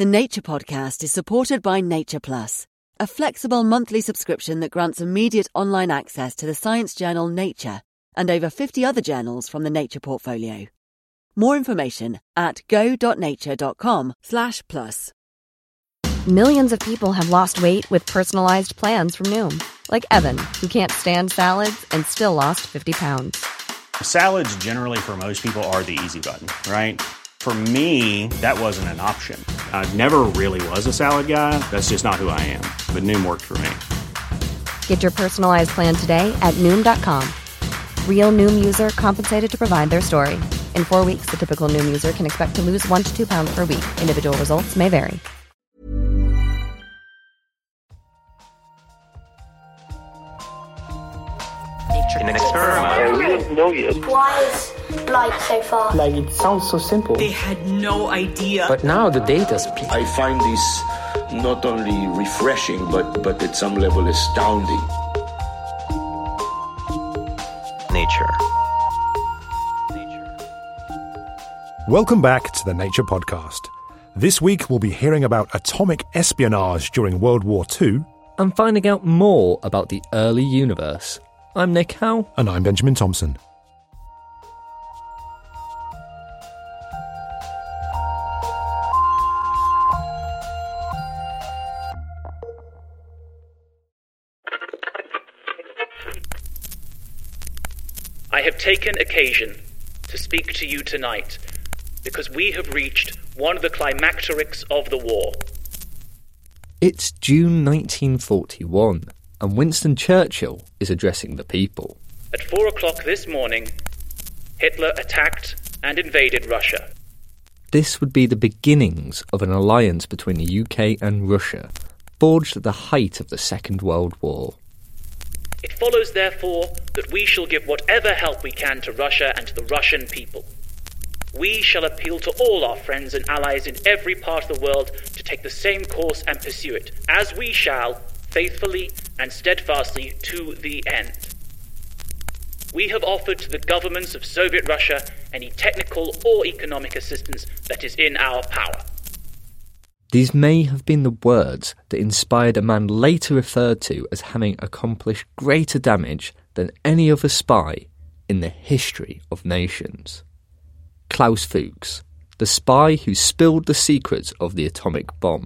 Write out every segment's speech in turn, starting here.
The Nature Podcast is supported by Nature Plus, a flexible monthly subscription that grants immediate online access to the science journal Nature and over 50 other journals from the Nature portfolio. More information at go.nature.com/plus. Millions of people have lost weight with personalized plans from Noom. Like Evan, who can't stand salads and still lost 50 pounds. Salads generally for most people are the easy button, right? For me, that wasn't an option. I never really was a salad guy. That's just not who I am. But Noom worked for me. Get your personalized plan today at Noom.com. Real Noom user compensated to provide their story. In 4 weeks, the typical Noom user can expect to lose 1 to 2 pounds per week. Individual results may vary. An experiment. We don't know yet. Why is light so far? Like, it sounds so simple. They had no idea. But now the data speaks. I find this not only refreshing, but at some level astounding. Nature. Welcome back to the Nature Podcast. This week we'll be hearing about atomic espionage during World War II. And finding out more about the early universe. I'm Nick Howe. And I'm Benjamin Thompson. I have taken occasion to speak to you tonight because we have reached one of the climacterics of the war. It's June 1941, and Winston Churchill is addressing the people. At 4 o'clock this morning, Hitler attacked and invaded Russia. This would be the beginnings of an alliance between the UK and Russia, forged at the height of the Second World War. It follows, therefore, that we shall give whatever help we can to Russia and to the Russian people. We shall appeal to all our friends and allies in every part of the world to take the same course and pursue it, as we shall, faithfully and steadfastly to the end. We have offered to the governments of Soviet Russia any technical or economic assistance that is in our power. These may have been the words that inspired a man later referred to as having accomplished greater damage than any other spy in the history of nations. Klaus Fuchs, the spy who spilled the secrets of the atomic bomb.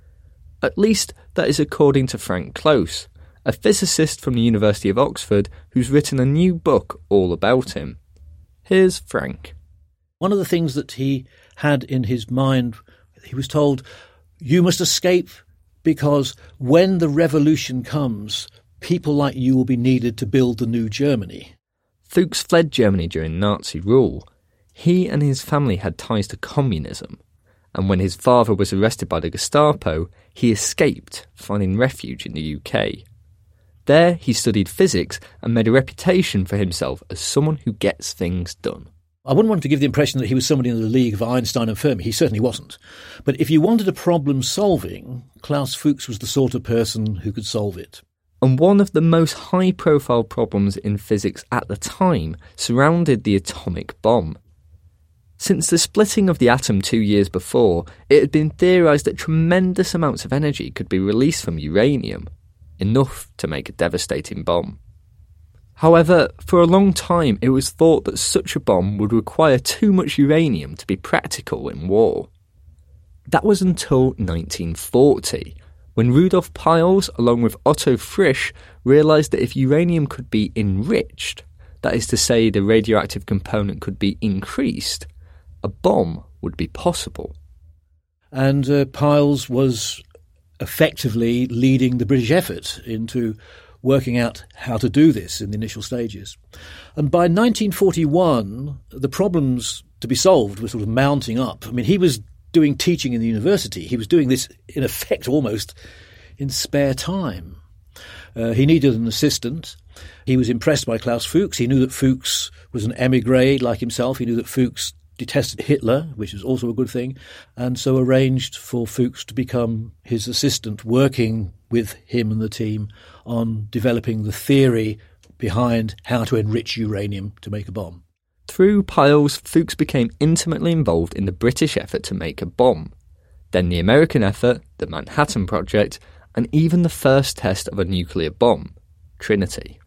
At least that is according to Frank Close, a physicist from the University of Oxford who's written a new book all about him. Here's Frank. One of the things that he had in his mind, he was told, you must escape because when the revolution comes, people like you will be needed to build the new Germany. Fuchs fled Germany during Nazi rule. He and his family had ties to communism, and when his father was arrested by the Gestapo, he escaped, finding refuge in the UK. There he studied physics and made a reputation for himself as someone who gets things done. I wouldn't want to give the impression that he was somebody in the league of Einstein and Fermi. He certainly wasn't. But if you wanted a problem solving, Klaus Fuchs was the sort of person who could solve it. And one of the most high-profile problems in physics at the time surrounded the atomic bomb. Since the splitting of the atom 2 years before, it had been theorised that tremendous amounts of energy could be released from uranium, enough to make a devastating bomb. However, for a long time it was thought that such a bomb would require too much uranium to be practical in war. That was until 1940, when Rudolf Piles, along with Otto Frisch, realised that if uranium could be enriched, that is to say the radioactive component could be increased, a bomb would be possible. And Piles was effectively leading the British effort into working out how to do this in the initial stages. And by 1941, the problems to be solved were sort of mounting up. I mean, he was doing teaching in the university. He was doing this, in effect, almost in spare time. He needed an assistant. He was impressed by Klaus Fuchs. He knew that Fuchs was an émigré like himself. He knew that Fuchs detested Hitler, which was also a good thing, and so arranged for Fuchs to become his assistant, working with him and the team on developing the theory behind how to enrich uranium to make a bomb. Through Piles, Fuchs became intimately involved in the British effort to make a bomb. then the American effort, the Manhattan Project, and even the first test of a nuclear bomb, Trinity.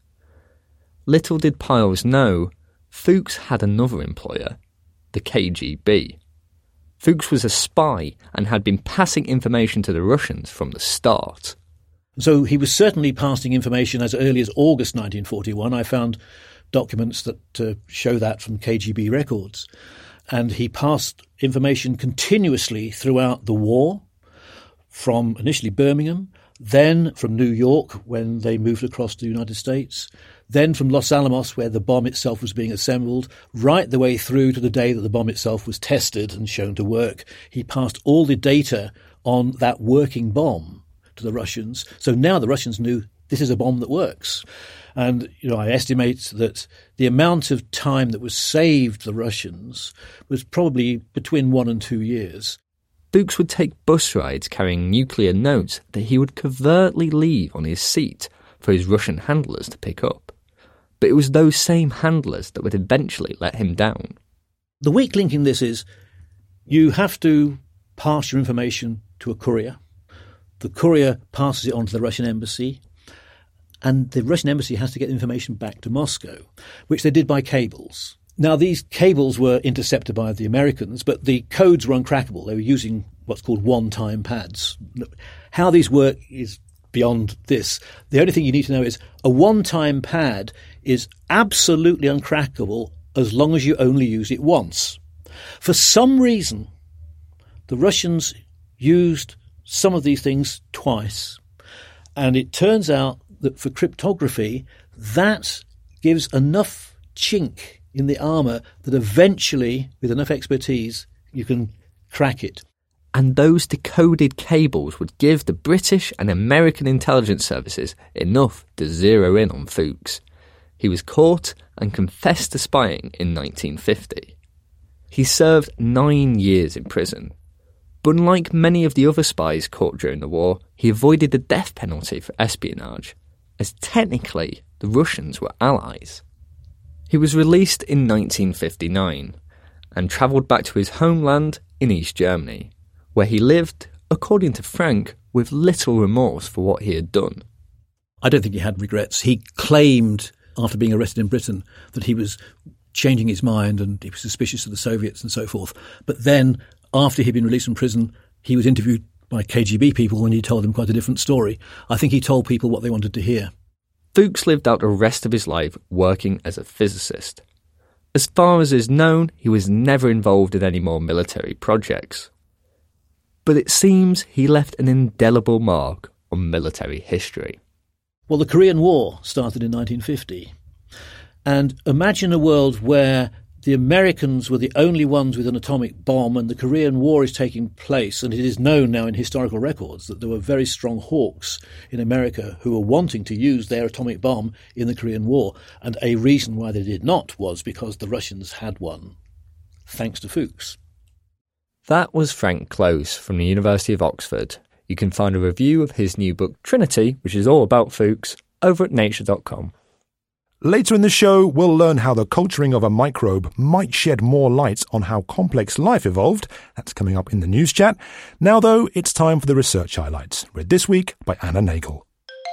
Little did Piles know, Fuchs had another employer, the KGB. Fuchs was a spy and had been passing information to the Russians from the start. So he was certainly passing information as early as August 1941. I found documents that show that from KGB records. And he passed information continuously throughout the war, from initially Birmingham, then from New York when they moved across to the United States, then from Los Alamos where the bomb itself was being assembled, right the way through to the day that the bomb itself was tested and shown to work. He passed all the data on that working bomb to the Russians. So now the Russians knew this is a bomb that works. And, I estimate that the amount of time that was saved the Russians was probably between 1 and 2 years. Fuchs would take bus rides carrying nuclear notes that he would covertly leave on his seat for his Russian handlers to pick up. But it was those same handlers that would eventually let him down. The weak link in this is you have to pass your information to a courier. The courier passes it on to the Russian embassy, and the Russian embassy has to get information back to Moscow, which they did by cables. Now, these cables were intercepted by the Americans, but the codes were uncrackable. They were using what's called one-time pads. How these work is beyond this. The only thing you need to know is a one-time pad is absolutely uncrackable as long as you only use it once. For some reason, the Russians used some of these things twice. And it turns out that for cryptography, that gives enough chink in the armour that eventually, with enough expertise, you can crack it. And those decoded cables would give the British and American intelligence services enough to zero in on Fuchs. He was caught and confessed to spying in 1950. He served 9 years in prison. But unlike many of the other spies caught during the war, he avoided the death penalty for espionage, as technically the Russians were allies. He was released in 1959 and travelled back to his homeland in East Germany, where he lived, according to Frank, with little remorse for what he had done. I don't think he had regrets. He claimed, after being arrested in Britain, that he was changing his mind and he was suspicious of the Soviets and so forth. But then, after he'd been released from prison, he was interviewed by KGB people when he told them quite a different story. I think he told people what they wanted to hear. Fuchs lived out the rest of his life working as a physicist. As far as is known, he was never involved in any more military projects. But it seems he left an indelible mark on military history. Well, the Korean War started in 1950. And imagine a world where the Americans were the only ones with an atomic bomb and the Korean War is taking place, and it is known now in historical records that there were very strong hawks in America who were wanting to use their atomic bomb in the Korean War, and a reason why they did not was because the Russians had one, thanks to Fuchs. That was Frank Close from the University of Oxford. You can find a review of his new book Trinity, which is all about Fuchs, over at nature.com. Later in the show, we'll learn how the culturing of a microbe might shed more light on how complex life evolved. That's coming up in the news chat. Now, though, it's time for the research highlights, read this week by Anna Nagel.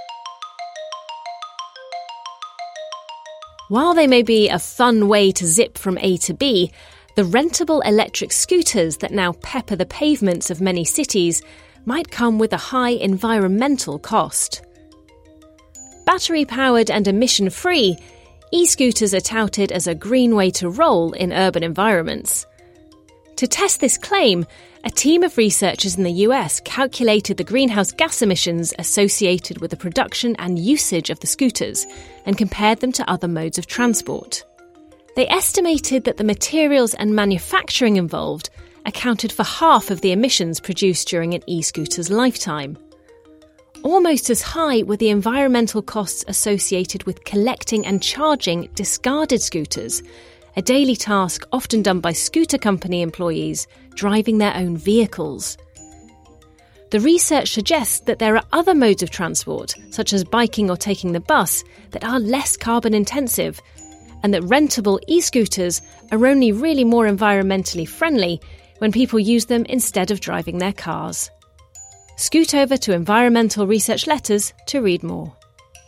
While they may be a fun way to zip from A to B, the rentable electric scooters that now pepper the pavements of many cities might come with a high environmental cost. Battery-powered and emission-free, e-scooters are touted as a green way to roll in urban environments. To test this claim, a team of researchers in the US calculated the greenhouse gas emissions associated with the production and usage of the scooters and compared them to other modes of transport. They estimated that the materials and manufacturing involved accounted for half of the emissions produced during an e-scooter's lifetime. Almost as high were the environmental costs associated with collecting and charging discarded scooters, a daily task often done by scooter company employees driving their own vehicles. The research suggests that there are other modes of transport, such as biking or taking the bus, that are less carbon intensive, and that rentable e-scooters are only really more environmentally friendly when people used them instead of driving their cars. Scoot over to Environmental Research Letters to read more.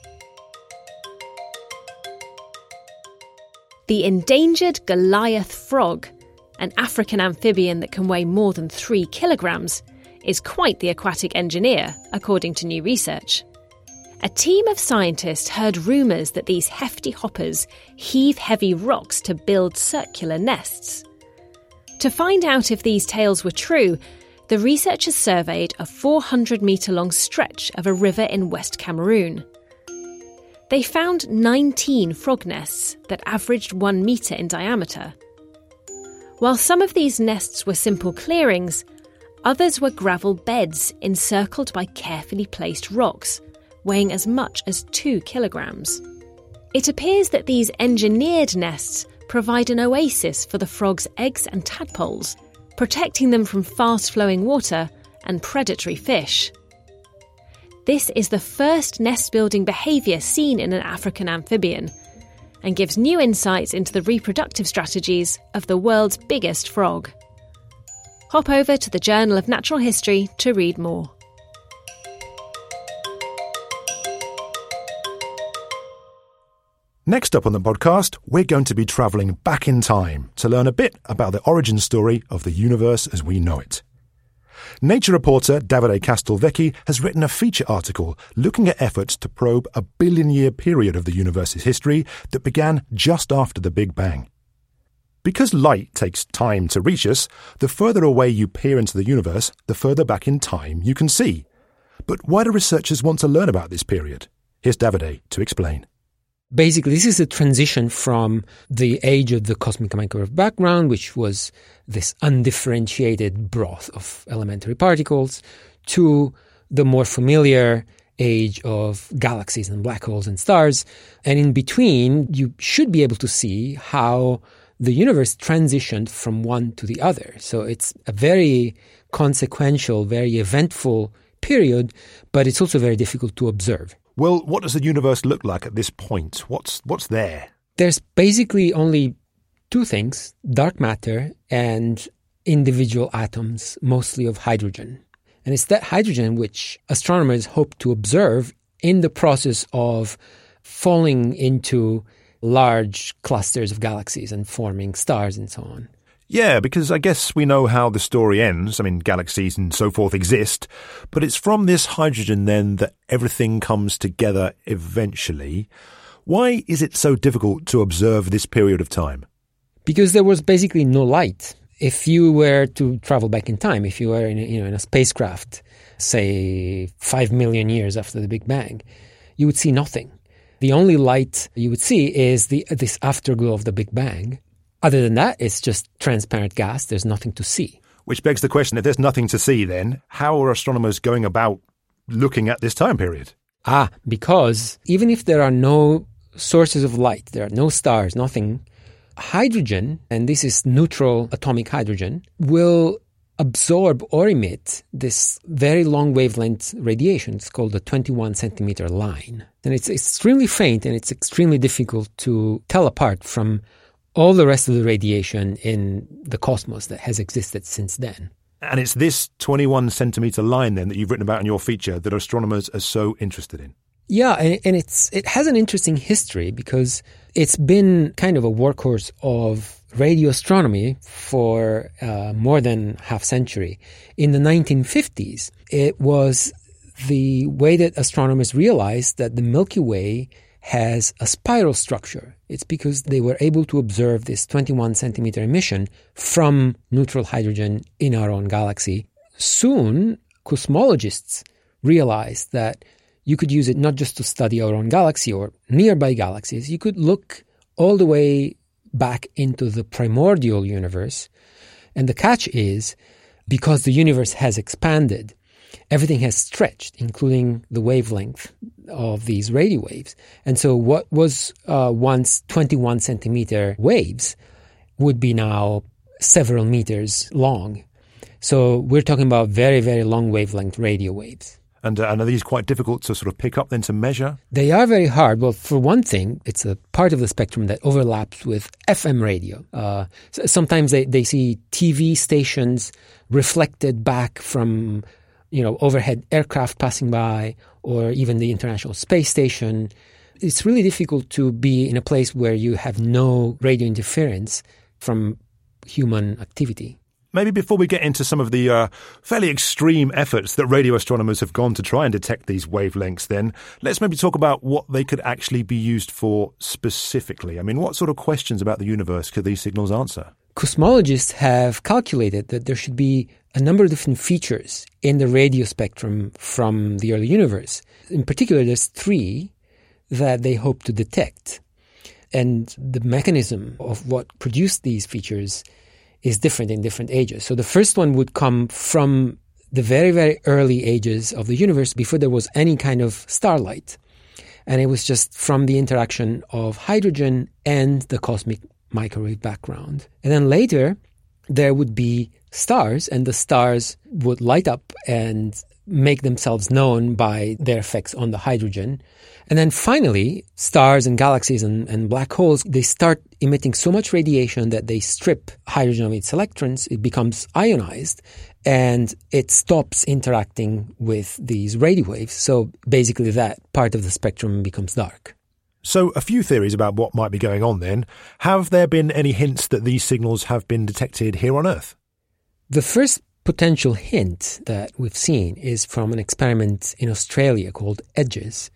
The endangered Goliath frog, an African amphibian that can weigh more than 3 kilograms, is quite the aquatic engineer, according to new research. A team of scientists heard rumours that these hefty hoppers heave heavy rocks to build circular nests. To find out if these tales were true, the researchers surveyed a 400-metre-long stretch of a river in West Cameroon. They found 19 frog nests that averaged 1 metre in diameter. While some of these nests were simple clearings, others were gravel beds encircled by carefully placed rocks, weighing as much as 2 kilograms. It appears that these engineered nests provide an oasis for the frogs' eggs and tadpoles, protecting them from fast-flowing water and predatory fish. This is the first nest-building behaviour seen in an African amphibian, and gives new insights into the reproductive strategies of the world's biggest frog. Hop over to the Journal of Natural History to read more. Next up on the podcast, we're going to be travelling back in time to learn a bit about the origin story of the universe as we know it. Nature reporter Davide Castelvecchi has written a feature article looking at efforts to probe a billion-year period of the universe's history that began just after the Big Bang. Because light takes time to reach us, the further away you peer into the universe, the further back in time you can see. But why do researchers want to learn about this period? Here's Davide to explain. Basically, this is a transition from the age of the cosmic microwave background, which was this undifferentiated broth of elementary particles, to the more familiar age of galaxies and black holes and stars. And in between, you should be able to see how the universe transitioned from one to the other. So it's a very consequential, very eventful period, but it's also very difficult to observe. Well, what does the universe look like at this point? What's there? There's basically only two things, dark matter and individual atoms, mostly of hydrogen. And it's that hydrogen which astronomers hope to observe in the process of falling into large clusters of galaxies and forming stars and so on. Yeah, because I guess we know how the story ends. I mean, galaxies and so forth exist, but it's from this hydrogen then that everything comes together eventually. Why is it so difficult to observe this period of time? Because there was basically no light. If you were to travel back in time, if you were in a spacecraft, say 5 million years after the Big Bang, you would see nothing. The only light you would see is this afterglow of the Big Bang. Other than that, it's just transparent gas. There's nothing to see. Which begs the question, if there's nothing to see then, how are astronomers going about looking at this time period? Because even if there are no sources of light, there are no stars, nothing, hydrogen, and this is neutral atomic hydrogen, will absorb or emit this very long wavelength radiation. It's called the 21 centimeter line. And it's extremely faint and it's extremely difficult to tell apart from all the rest of the radiation in the cosmos that has existed since then. And it's this 21 centimetre line then that you've written about in your feature that astronomers are so interested in. Yeah, and it has an interesting history because it's been kind of a workhorse of radio astronomy for more than half century. In the 1950s, it was the way that astronomers realized that the Milky Way has a spiral structure. It's because they were able to observe this 21 centimeter emission from neutral hydrogen in our own galaxy. Soon, cosmologists realized that you could use it not just to study our own galaxy or nearby galaxies. You could look all the way back into the primordial universe. And the catch is, because the universe has expanded, everything has stretched, including the wavelength of these radio waves. And so what was once 21 centimeter waves would be now several meters long. So we're talking about very, very long wavelength radio waves. And are these quite difficult to sort of pick up then to measure? They are very hard. Well, for one thing, it's a part of the spectrum that overlaps with FM radio. Sometimes they see TV stations reflected back from, overhead aircraft passing by, or even the International Space Station. It's really difficult to be in a place where you have no radio interference from human activity. Maybe before we get into some of the fairly extreme efforts that radio astronomers have gone to try and detect these wavelengths then, let's maybe talk about what they could actually be used for specifically. I mean, what sort of questions about the universe could these signals answer? Cosmologists have calculated that there should be a number of different features in the radio spectrum from the early universe. In particular, there's 3 that they hope to detect. And the mechanism of what produced these features is different in different ages. So the first one would come from the very, very early ages of the universe, before there was any kind of starlight. And it was just from the interaction of hydrogen and the cosmic microwave background. And then later, there would be stars, and the stars would light up and make themselves known by their effects on the hydrogen. And then finally, stars and galaxies and black holes, they start emitting so much radiation that they strip hydrogen of its electrons. It becomes ionized, and it stops interacting with these radio waves. So basically that part of the spectrum becomes dark. So a few theories about what might be going on then. Have there been any hints that these signals have been detected here on Earth? The first potential hint that we've seen is from an experiment in Australia called EDGES.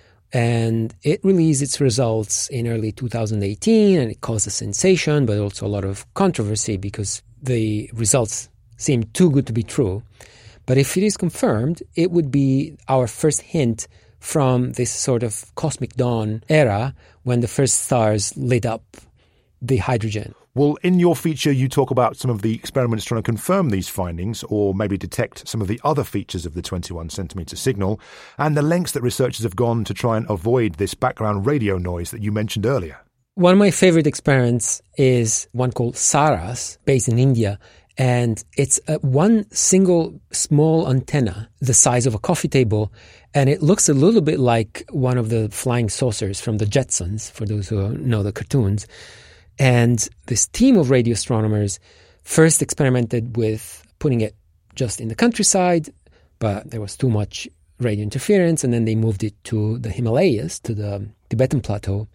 And it released its results in early 2018, and it caused a sensation, but also a lot of controversy because the results seemed too good to be true. But if it is confirmed, it would be our first hint from this sort of cosmic dawn era when the first stars lit up the hydrogen. Well, in your feature, you talk about some of the experiments trying to confirm these findings or maybe detect some of the other features of the 21 centimetre signal and the lengths that researchers have gone to try and avoid this background radio noise that you mentioned earlier. One of my favorite experiments is one called SARAS, based in India. And it's one single small antenna the size of a coffee table, and it looks a little bit like one of the flying saucers from the Jetsons, for those who know the cartoons. And this team of radio astronomers first experimented with putting it just in the countryside, but there was too much radio interference, and then they moved it to the Himalayas, to the Tibetan Plateau.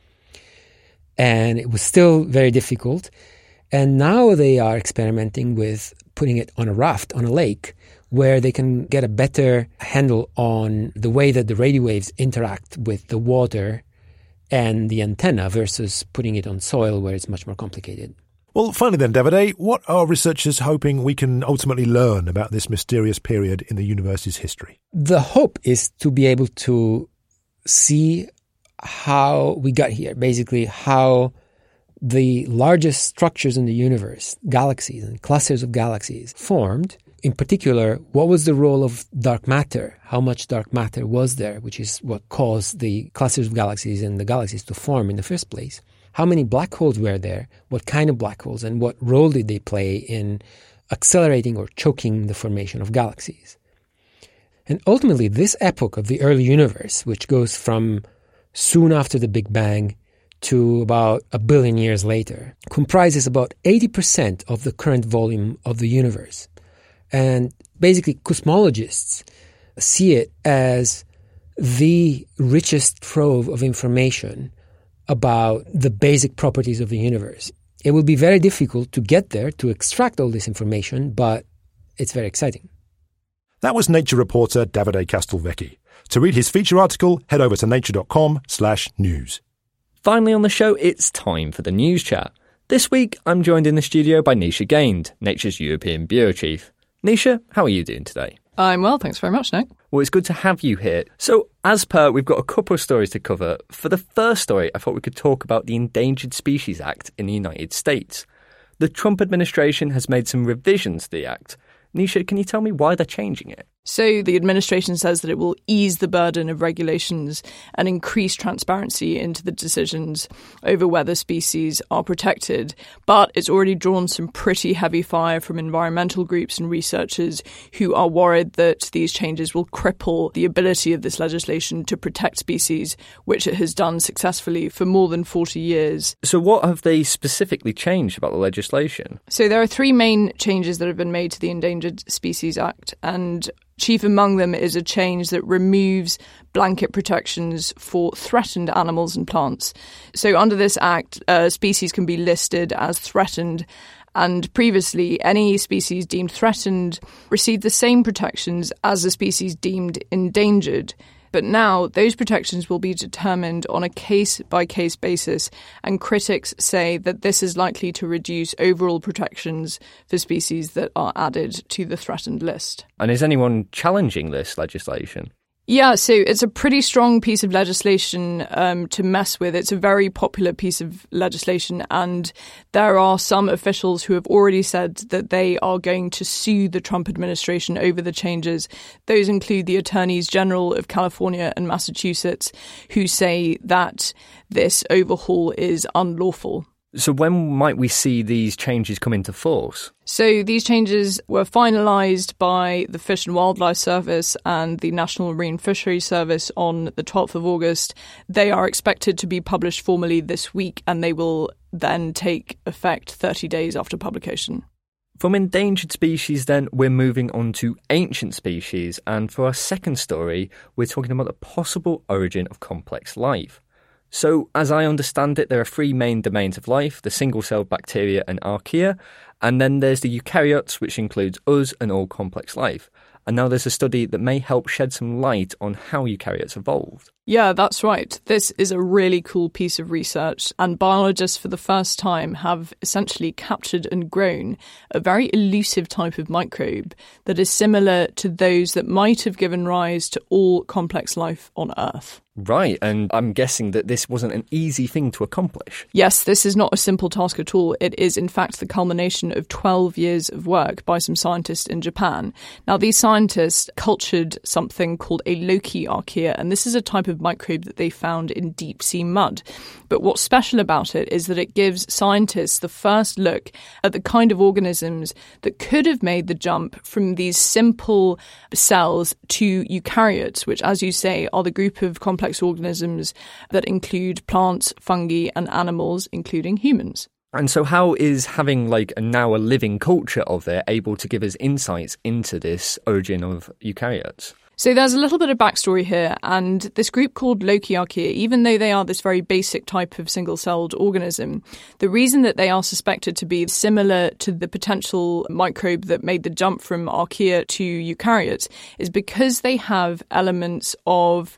And it was still very difficult. And now they are experimenting with putting it on a raft on a lake where they can get a better handle on the way that the radio waves interact with the water and the antenna versus putting it on soil where it's much more complicated. Well, finally then, Davide, what are researchers hoping we can ultimately learn about this mysterious period in the universe's history? The hope is to be able to see how we got here, basically how the largest structures in the universe, galaxies and clusters of galaxies, formed. In particular, what was the role of dark matter? How much dark matter was there, which is what caused the clusters of galaxies and the galaxies to form in the first place? How many black holes were there? What kind of black holes? And what role did they play in accelerating or choking the formation of galaxies? And ultimately, this epoch of the early universe, which goes from soon after the Big Bang to about 1 billion years later, comprises about 80% of the current volume of the universe. And basically, cosmologists see it as the richest trove of information about the basic properties of the universe. It will be very difficult to get there, to extract all this information, but it's very exciting. That was Nature reporter Davide Castelvecchi. To read his feature article, head over to nature.com/news. Finally on the show, it's time for the news chat. This week, I'm joined in the studio by Nisha Gained, Nature's European Bureau Chief. Nisha, how are you doing today? I'm well, thanks very much, Nick. Well, it's good to have you here. So, as per, we've got a couple of stories to cover. For the first story, I thought we could talk about the Endangered Species Act in the United States. The Trump administration has made some revisions to the act. Nisha, can you tell me why they're changing it? So the administration says that it will ease the burden of regulations and increase transparency into the decisions over whether species are protected. But it's already drawn some pretty heavy fire from environmental groups and researchers who are worried that these changes will cripple the ability of this legislation to protect species, which it has done successfully for more than 40 years. So what have they specifically changed about the legislation? So there are three main changes that have been made to the Endangered Species Act, and chief among them is a change that removes blanket protections for threatened animals and plants. So under this act, species can be listed as threatened, and previously any species deemed threatened received the same protections as the species deemed endangered. But now those protections will be determined on a case-by-case basis, and critics say that this is likely to reduce overall protections for species that are added to the threatened list. And is anyone challenging this legislation? Yeah, so it's a pretty strong piece of legislation to mess with. It's a very popular piece of legislation, and there are some officials who have already said that they are going to sue the Trump administration over the changes. Those include the attorneys general of California and Massachusetts, who say that this overhaul is unlawful. So when might we see these changes come into force? So these changes were finalised by the Fish and Wildlife Service and the National Marine Fisheries Service on the 12th of August. They are expected to be published formally this week, and they will then take effect 30 days after publication. From endangered species, then, we're moving on to ancient species. And for our second story, we're talking about the possible origin of complex life. So, as I understand it, there are three main domains of life: the single-celled bacteria and archaea, and then there's the eukaryotes, which includes us and all complex life. And now there's a study that may help shed some light on how eukaryotes evolved. Yeah, that's right. This is a really cool piece of research, and biologists for the first time have essentially captured and grown a very elusive type of microbe that is similar to those that might have given rise to all complex life on Earth. Right, and I'm guessing that this wasn't an easy thing to accomplish. Yes, this is not a simple task at all. It is, in fact, the culmination of 12 years of work by some scientists in Japan. Now, these scientists cultured something called a Loki archaea, and this is a type of microbe that they found in deep-sea mud. But what's special about it is that it gives scientists the first look at the kind of organisms that could have made the jump from these simple cells to eukaryotes, which, as you say, are the group of complex organisms that include plants, fungi, and animals, including humans. And so how is having now a living culture of it able to give us insights into this origin of eukaryotes? So there's a little bit of backstory here, and this group called Loki archaea, even though they are this very basic type of single-celled organism, the reason that they are suspected to be similar to the potential microbe that made the jump from archaea to eukaryotes is because they have elements of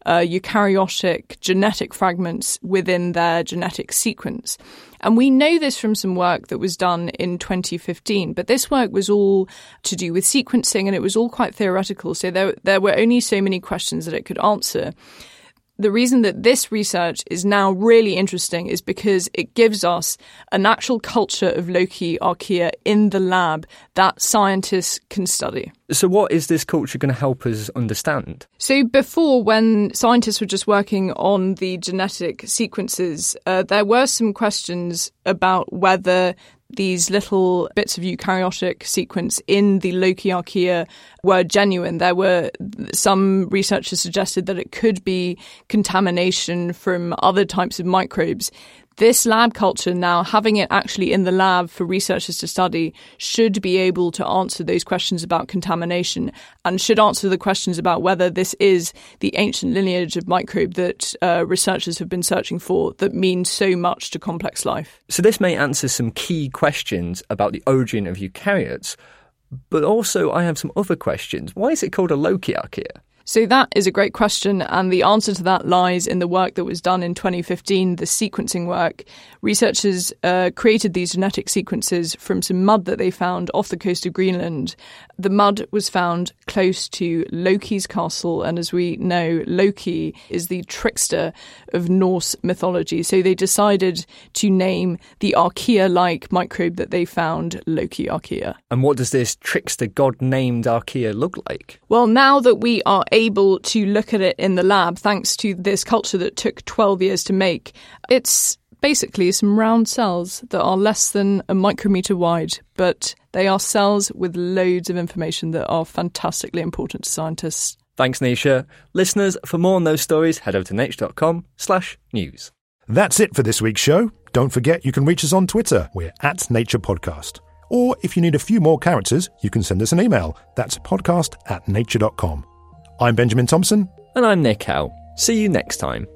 eukaryotic genetic fragments within their genetic sequence. And we know this from some work that was done in 2015, but this work was all to do with sequencing, and it was all quite theoretical, so there were only so many questions that it could answer. The reason that this research is now really interesting is because it gives us an actual culture of Loki archaea in the lab that scientists can study. So what is this culture going to help us understand? So before, when scientists were just working on the genetic sequences, there were some questions about whether these little bits of eukaryotic sequence in the Loki archaea were genuine. There were some researchers suggested that it could be contamination from other types of microbes. This lab culture now, having it actually in the lab for researchers to study, should be able to answer those questions about contamination and should answer the questions about whether this is the ancient lineage of microbe that researchers have been searching for that means so much to complex life. So this may answer some key questions about the origin of eukaryotes, but also I have some other questions. Why is it called a Loki archaea? So that is a great question, and the answer to that lies in the work that was done in 2015, the sequencing work. Researchers created these genetic sequences from some mud that they found off the coast of Greenland. The mud was found close to Loki's castle, and as we know, Loki is the trickster of Norse mythology. So they decided to name the archaea-like microbe that they found Loki archaea. And what does this trickster god-named archaea look like? Well, now that we are able to look at it in the lab, thanks to this culture that took 12 years to make, it's basically some round cells that are less than a micrometre wide, but they are cells with loads of information that are fantastically important to scientists. Thanks, Nisha. Listeners, for more on those stories, head over to nature.com/news. That's it for this week's show. Don't forget you can reach us on Twitter. We're @NaturePodcast. Or if you need a few more characters, you can send us an email. That's podcast@nature.com. I'm Benjamin Thompson. And I'm Nick Howe. See you next time.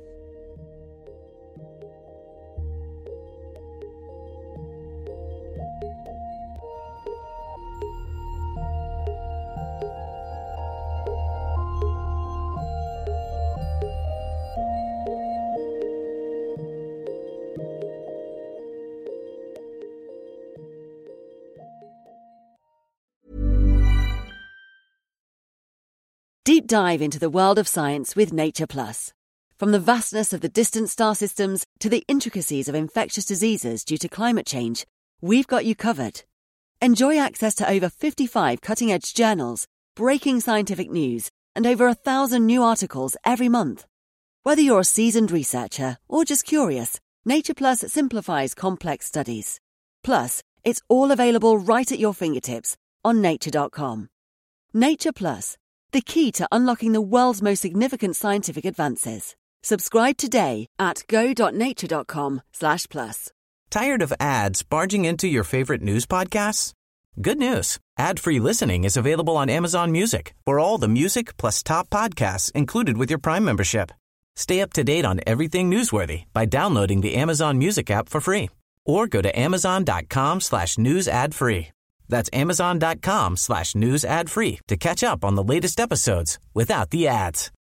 Deep dive into the world of science with Nature Plus. From the vastness of the distant star systems to the intricacies of infectious diseases due to climate change, we've got you covered. Enjoy access to over 55 cutting-edge journals, breaking scientific news, and over 1,000 new articles every month. Whether you're a seasoned researcher or just curious, Nature Plus simplifies complex studies. Plus, it's all available right at your fingertips on nature.com. Nature Plus, the key to unlocking the world's most significant scientific advances. Subscribe today at go.nature.com/plus. Tired of ads barging into your favorite news podcasts? Good news. Ad-free listening is available on Amazon Music for all the music plus top podcasts included with your Prime membership. Stay up to date on everything newsworthy by downloading the Amazon Music app for free or go to amazon.com/news ad free. That's amazon.com/news ad free to catch up on the latest episodes without the ads.